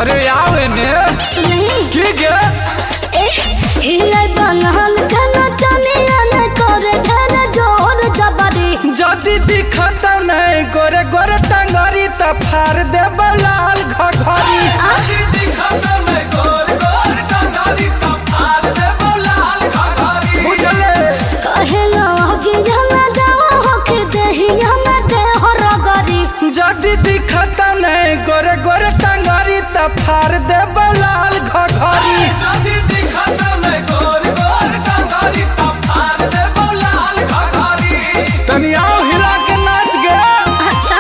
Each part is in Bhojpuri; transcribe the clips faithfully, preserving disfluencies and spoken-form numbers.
अरे आवे ने सुनही की गे ए हिले बनल कना चनिया न करे धन जोर जबरी जदी दिखत नहीं गोरे गोरे टंगरी त फाड़ दे बलाल घघरी जदी दिखत नहीं गोरे गोरे टंगरी त फाड़ दे बलाल घघरी बुझले कहेला कि हमरा जाओ होके देही हमरा दे हरगरी जदी दिखत नहीं गोरे गोरे टंगरी त फाड़ दे बलाल घघरी जदी दिखत नहीं गोरे गोरे टंगरी त फाड़ दे बलाल घघरी तनी आओ हिला के नाच गे अच्छा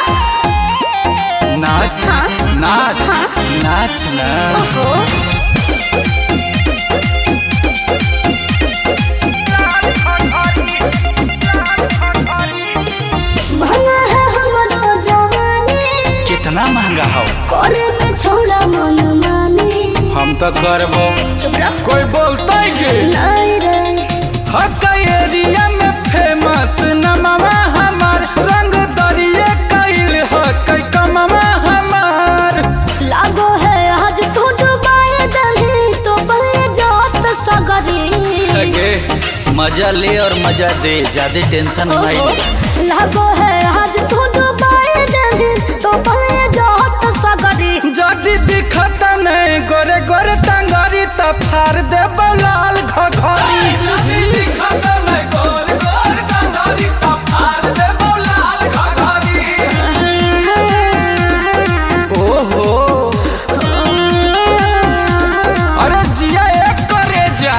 नाच हाँ? नाच हाँ? नाच ना ओहो महंगा है हमरो जवानी कितना महंगा हो करे में छोड़ा मन मानी हम तो करबो चुप रह कोई बोलता है गे नहीं रे हक एरिया में फेमस नमवा हमार रंग दरिए कैल हक कमवा हमार लागो है आज तू डुबाए दही तो बले जात सगरी गे मजा ले और मजा दे ज्यादा टेंशन नहीं ओहो, ले लागो है आज तू डुबाए दही तो बले जात सगरी जदी दिखत नहीं गोरे गोरे टंगरी त फाड़ दे बलाल घघरी जदी दिखत नहीं गोरे गोरे टंगरी त फाड़ दे बलाल घघरी ओहो अरे जिया एक करे जा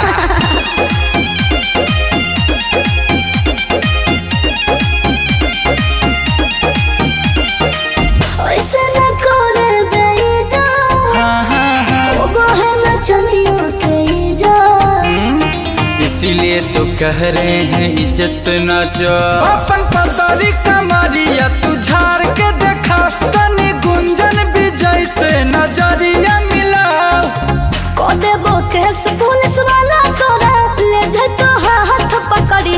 ऐसे न करे दे जा हाँ हाँ हाँ ओ बहे न चलियो के जा इसीलिए तो कह रहे हैं इज्जत से नाचो अपन पतरी कमरिया तू झाड़ के देखा तनी गुंजन भी जैसे नजरिया मिला को देबो केस पुलिस वाला तोरा ले जाए तो हाथ पकड़ी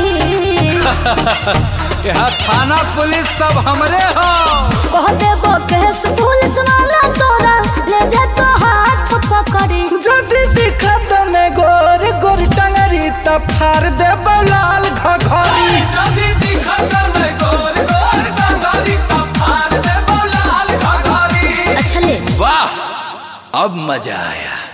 यहाँ थाना पुलिस सब हमरे हो कह देबो केस पुलिस वाला तोरा ले जाए तो हाथ पकड़ी जदी दिखत ने गोर गोर टंगरी त फाड़ दे बलाल घघरी जदी दिखत ने गोर गोर टंगरी त फाड़ दे बलाल घघरी अच्छा ले वाह अब मजा आया।